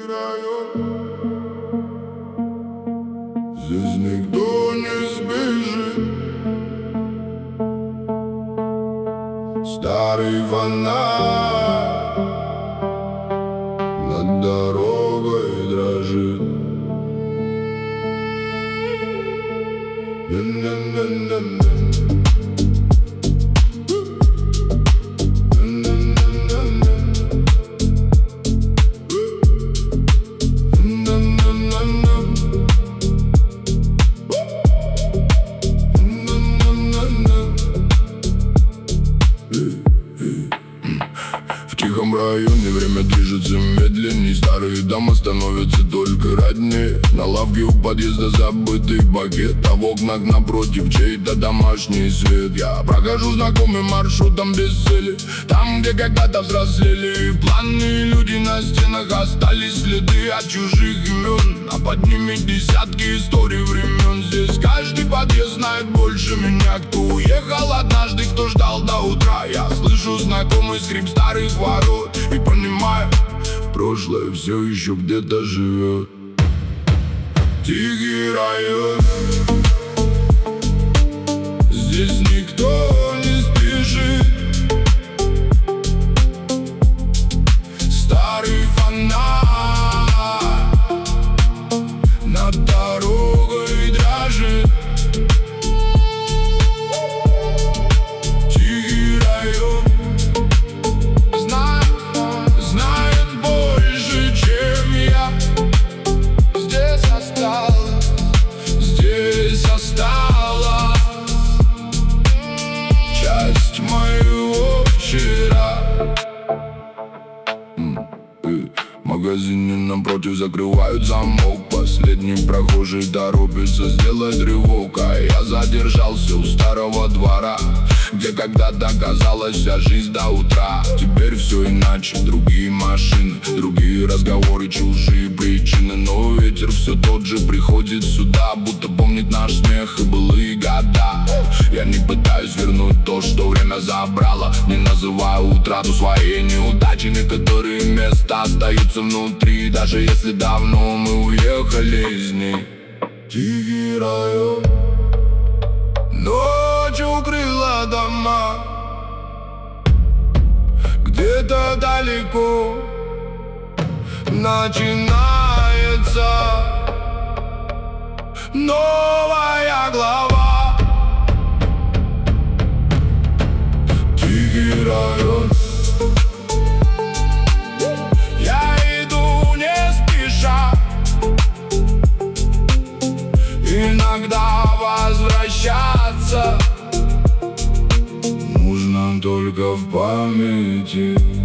район. Здесь никто не сбежит. Старый фонарь над дорогой дрожит. В тихом районе время движется медленней. Старые дома становятся только роднее. На лавке у подъезда забытый пакет, а в окнах напротив чей-то домашний свет. Я прохожу знакомым маршрутом без цели, там, где когда-то взрослели. И планы люди на стенах остались следы от чужих имен, а под ними десятки историй времен. Здесь каждый подъезд знает больше меня. Кто уехал однажды, кто ждал до утра. Я слышу знакомый скрип старых ворот и понимаю, прошлое все еще где-то живет. Тихий район, здесь никто не спешит. Старый фонарь над дорогой дрожит. Тихий район знает больше, чем я. Здесь осталась часть моего вчера. В магазине напротив закрывают замок. Последний прохожий торопится сделать рывок, а я задержался у старого двора, где когда-то казалась вся жизнь до утра. Теперь все иначе, другие машины, другие разговоры, чужие причины. Но ветер все тот же приходит сюда, будто помнит наш смех и былые года. Я не пытаюсь вернуть то, что время забрало, не называю утрату своей неудачи. Некоторые места остаются внутри, даже если давно мы уехали из них. Тихий район, ночь укрыла дома. Где-то далеко начинается новая глава. Тихий район, я иду не спеша, иногда возвращаться нужно только в памяти.